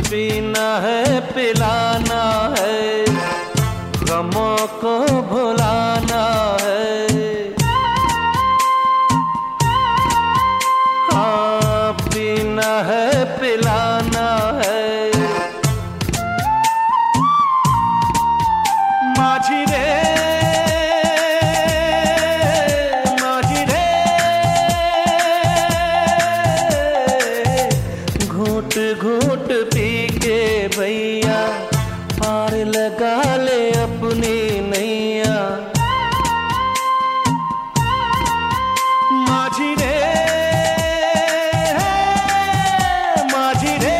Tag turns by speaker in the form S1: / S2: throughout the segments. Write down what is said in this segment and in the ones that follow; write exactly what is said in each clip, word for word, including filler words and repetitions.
S1: पीना है पिलाना है, गमों को भुलाना है। हाँ पीना है पिलाना है। माझी रे माझी रे, घूट घूट पी के भैया पार लगा ले अपनी नैया। माझी रे माझी रे,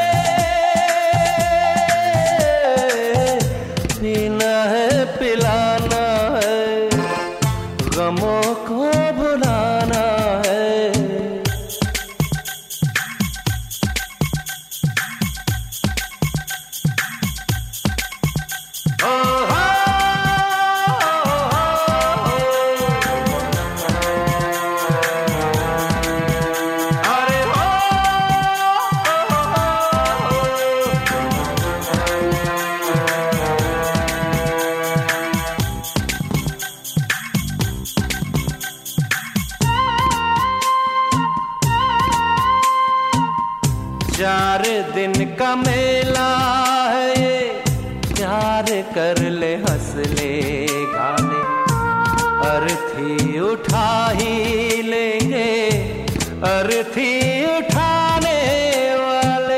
S1: पीना है पिलाना है, गमों को भुलाना है। चार दिन का मेला है ये, प्यार कर ले हंस ले गा ले, अर्थी उठा ही लेंगे अर्थी उठाने वाले।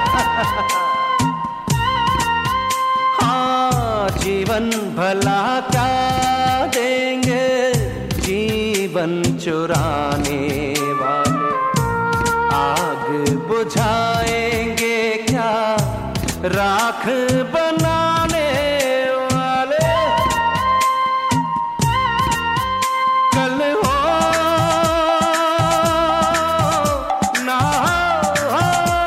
S1: हाँ जीवन भला क्या देंगे जीवन चुराने वाले, आग बुझाएंगे क्या राख बनाने वाले। कल हो ना हो,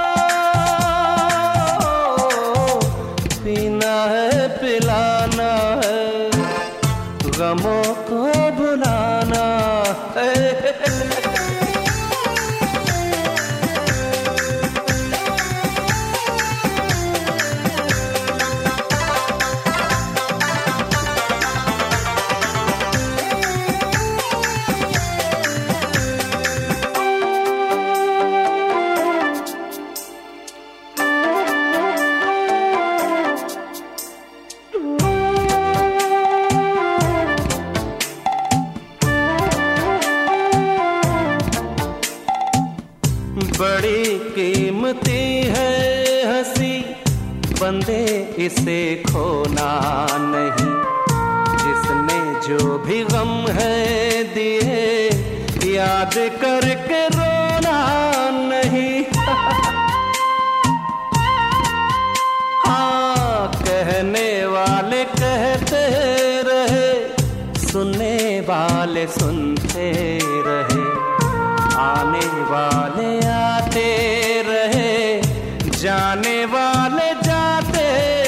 S1: पीना है पिलाना है, गमों को भुलाना है। बड़ी कीमती है हंसी, बंदे इसे खोना नहीं, जिसने जो भी गम है दिए याद करके रोना नहीं। हाँ कहने वाले कहते रहे, सुनने वाले सुनते रहे, आने वाले आते रहे, जाने वाले जाते